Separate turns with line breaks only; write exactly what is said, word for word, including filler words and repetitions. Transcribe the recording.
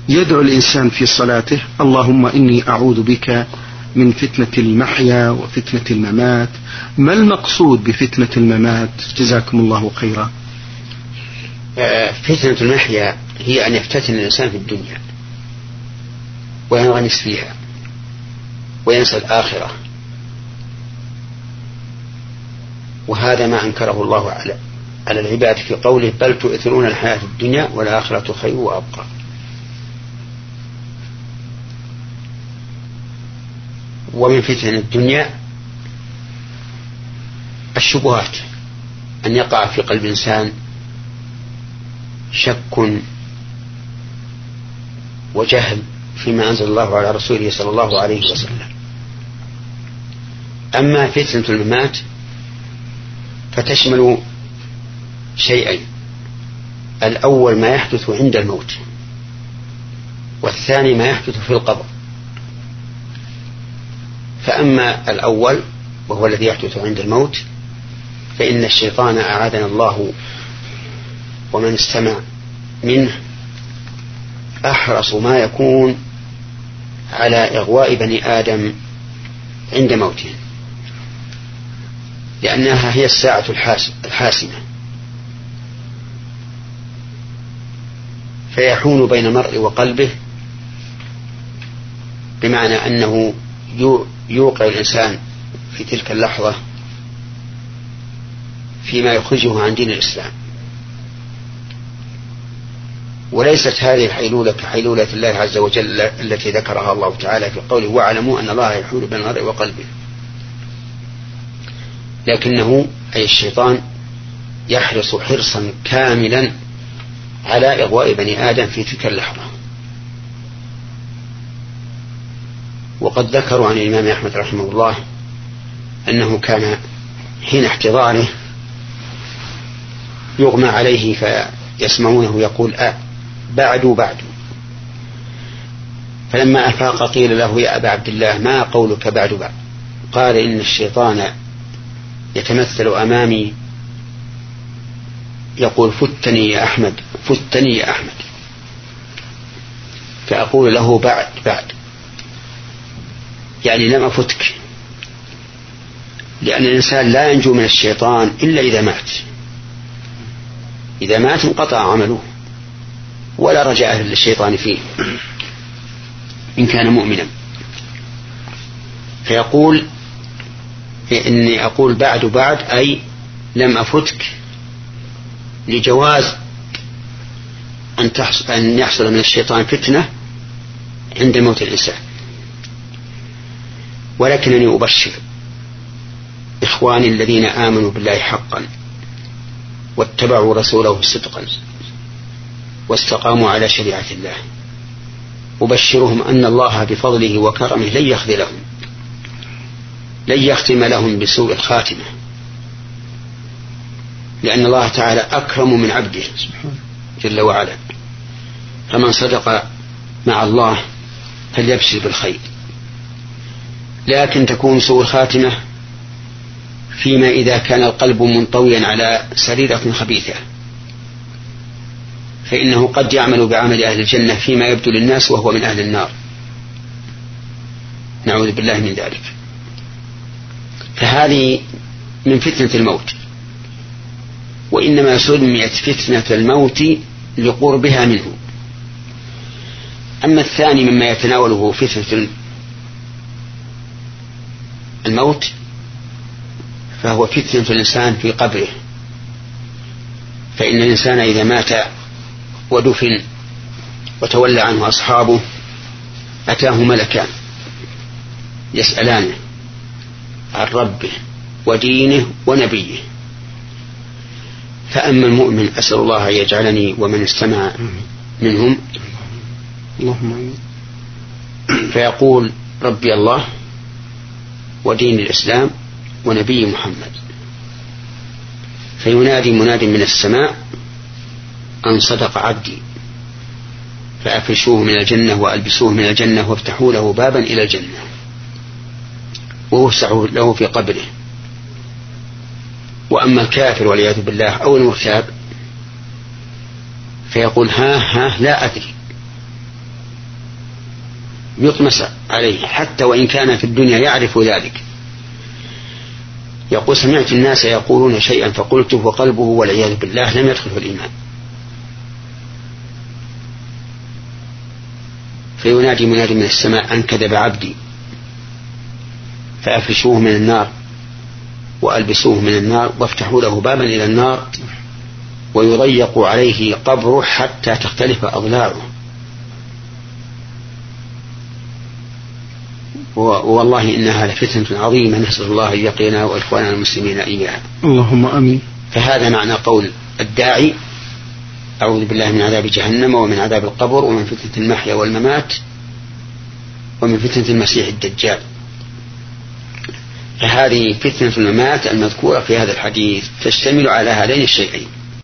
يدعو الإنسان في صلاته: اللهم إني أعوذ بك من فتنة المحيا وفتنة الممات. ما المقصود بفتنة الممات؟ جزاكم الله خيرا.
فتنة المحيا هي أن يفتتن الإنسان في الدنيا وينغمس فيها وينسى الآخرة، وهذا ما أنكره الله على على العباد في قوله: بل تؤثرون الحياة الدنيا والآخرة خير وأبقى. ومن فتن الدنيا الشبهات، أن يقع في قلب الإنسان شك وجهل فيما أنزل الله على رسوله صلى الله عليه وسلم. أما فتنة الممات فتشمل شيئين: الأول ما يحدث عند الموت، والثاني ما يحدث في القبر. فأما الأول وهو الذي يحدث عند الموت فإن الشيطان أعاذنا الله ومن استمع منه أحرص ما يكون على إغواء بني آدم عند موته، لأنها هي الساعة الحاسمة، فيحول بين المرء وقلبه، بمعنى أنه يوقع الإنسان في تلك اللحظة فيما يخرجه عن دين الإسلام. وليست هذه الحيلولة كحيلولة الله عز وجل التي ذكرها الله تعالى في قوله: واعلموا أن الله يحول بين المرء وقلبه، لكنه أي الشيطان يحرص حرصا كاملا على إغواء بني آدم في تلك اللحظة. وقد ذكروا عن الإمام أحمد رحمه الله أنه كان حين احتضاره يغمى عليه فيسمعونه يقول: آه بعد بعد. فلما أفاق قيل له: يا أبا عبد الله ما قولك بعد بعد؟ قال: إن الشيطان يتمثل أمامي يقول: فتني يا أحمد، فتني يا أحمد، فأقول له: بعد بعد، يعني لم أفتك، لأن الإنسان لا ينجو من الشيطان إلا إذا مات. إذا مات انقطع عمله ولا رجاء للشيطان فيه إن كان مؤمنا. فيقول: إني أقول بعد بعد، أي لم أفتك، لجواز أن, أن يحصل من الشيطان فتنة عند موت الإنسان. ولكنني أبشر إخواني الذين آمنوا بالله حقا واتبعوا رسوله صدقا واستقاموا على شريعة الله، أبشرهم أن الله بفضله وكرمه لن يخذلهم، لن يختم لهم بسوء الخاتمة، لأن الله تعالى أكرم من عبده جل وعلا. فمن صدق مع الله فليبشر بالخير. لكن تكون سوء الخاتمة فيما إذا كان القلب منطويا على سريرة خبيثة، فإنه قد يعمل بعمل أهل الجنة فيما يبدو للناس وهو من أهل النار، نعوذ بالله من ذلك. فهذه من فتنة الموت، وإنما سميت فتنة الموت لقربها منه. أما الثاني مما يتناوله فتنة الموت فهو فتنة الإنسان في قبره. فإن الإنسان إذا مات ودفن وتولى عنه أصحابه أتاه ملكان يسألانه عن ربه ودينه ونبيه. فأما المؤمن أسأل الله أن يجعلني ومن استمع منهم، فيقول: ربي الله ودين الإسلام ونبي محمد. فينادي مناد من السماء: أن صدق عبدي، فأفرشوه من الجنة وألبسوه من الجنة وافتحوا له بابا إلى الجنة ووسعوا له في قبره. وأما الكافر والعياذ بالله أو المرتاب فيقول: ها ها لا أدري، يطمس عليه حتى وإن كان في الدنيا يعرف ذلك. يقول سمعت الناس يقولون شيئا فقلته وقلبه والعياذ بالله لم يدخل في الإيمان. فينادي منادي من السماء أن كذب عبدي فأفرشوه من النار وألبسوه من النار وافتحوا له بابا إلى النار ويضيق عليه قبره حتى تختلف أضلاعه. والله إنها لفتنة عظيمة، نسأل الله أن يقينا وإخواننا المسلمين إياها.
اللهم أمين.
فهذا معنى قول الداعي أعوذ بالله من عذاب جهنم ومن عذاب القبر ومن فتنة المحيا والممات ومن فتنة المسيح الدجال. فهذه فتنة الممات المذكورة في هذا الحديث تشتمل على هذين الشيئين.